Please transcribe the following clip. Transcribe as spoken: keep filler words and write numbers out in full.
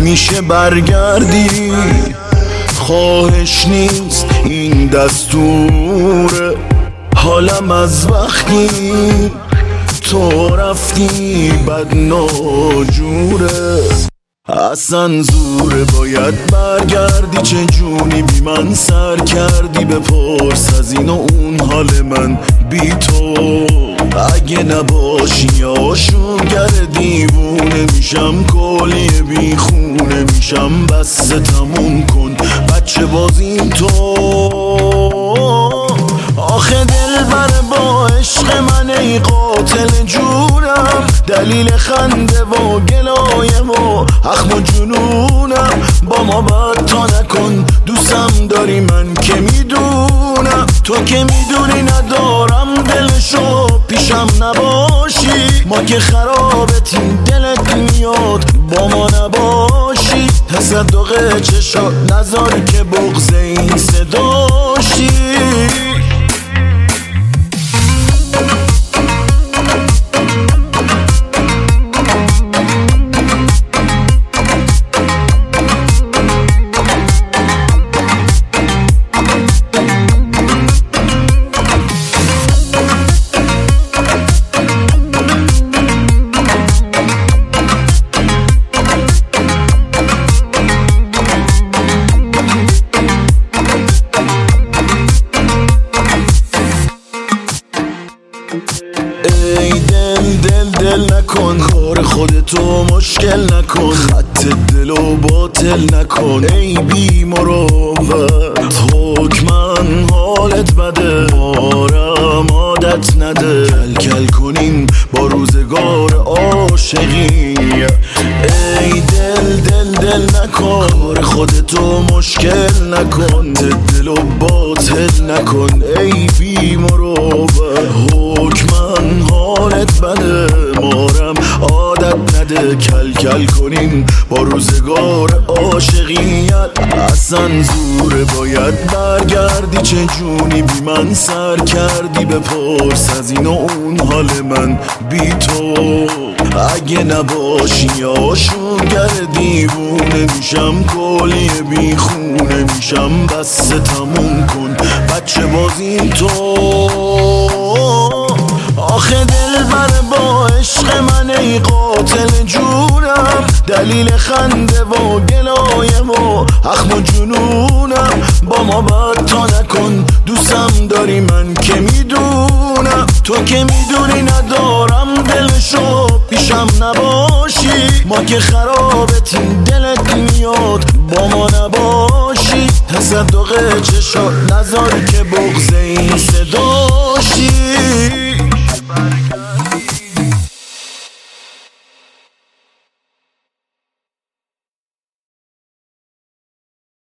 میشه برگردی، خواهش نیست این دستوره. حالم از وقتی تو رفتی بد ناجوره. اصلا زوره باید برگردی، چه جونی بی من سر کردی. بپرس از این و اون حال من بی تو. اگه نباشی آشوگر دیوونه میشم، کلی بی خونه میشم. بس تموم کن بچه بازیم تو. آخه دل بره با عشق من ای قاتل جونم، دلیل خنده و گلایه و اخم و جنونم. با ما بد تا نکن، دوستم داری من که میدونم. تو که میدونی ندارم دلشو، پیشم نباشی. ما که خرابتیم دلت میاد با ما نباشی. تصدق چشات نذار که بغض این صداشی. ای دل دل دل نکن، کار خودتو مشکل نکن. خط دلو باطل نکن ای بی مروت. حکمن حالت بده، آرام عادت نده. کل کل کنیم با روزگار عاشقی. ای دل دل دل نکن، کار خودتو مشکل نکن. دلو باطل نکن ای بی مروت. حکمن حالت بده، مارم عادت نده. کل کل کنین با روزگار عاشقیت. اصلا زوره باید برگردی، چه جونی بی من سر کردی. بپرس از این و اون حال من بی تو. اگه نباشی آشوگر دیوونه میشم، کلی بی خونه میشم. بس تموم کن بچه بازیم تو. آخه دل بره با عشق من ای قاتل جونم، دلیل خنده و گلایه و اخم و جنونم. با ما بد تا نکن، دوستم داری من که میدونم. تو که میدونی ندارم دلشو، پیشم نباشی. ما که خرابتیم دلت میاد با ما نباشی. تصدق چشات نذار که بغض این صداشی.